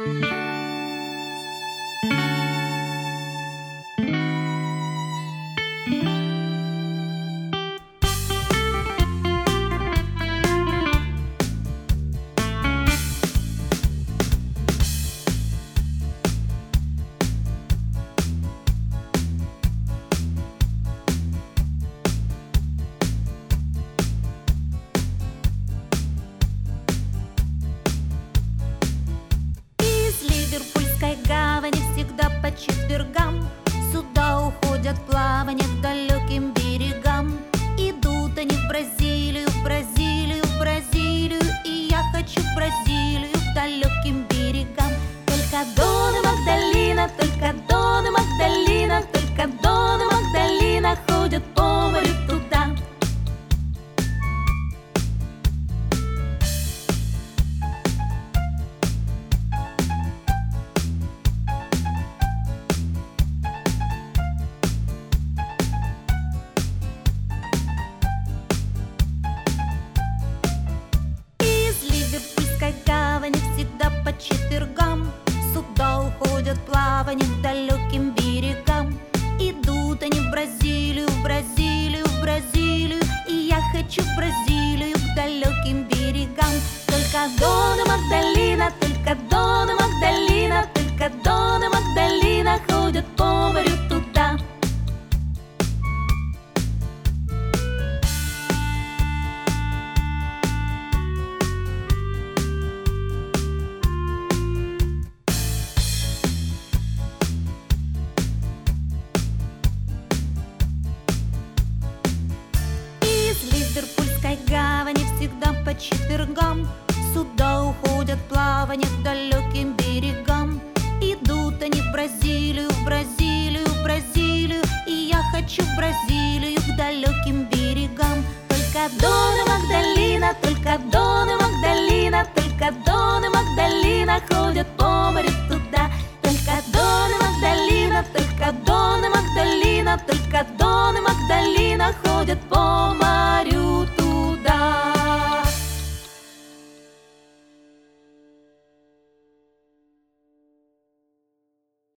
По четвергам сюда уходят в плавание к далеким берегам. Идут они в Бразилию, в Бразилию, в Бразилию. И я хочу в Бразилию, к далеким берегам. Только Дон и Магдалина, только Дон и Магдалина, только Дон и Магдалина ходят по морю туда. Всегда по четвергам сюда уходят в плавание к далеким берегам. Идут они в Бразилию, в Бразилию, в Бразилию. И я хочу в Бразилию, к далеким берегам. Только Дон и Магдалина, только Дон и Магдалина, только Дон и Магдалина ходят по морю туда. Ливерпульской гавани всегда по четвергам сюда уходят в плавание к далеким берегам. Идут они в Бразилию, в Бразилию, в Бразилию. И я хочу в Бразилию, к далеким берегам. Только Дон и Магдалина, только Дон и Магдалина, только Дон и Магдалина ходят по морю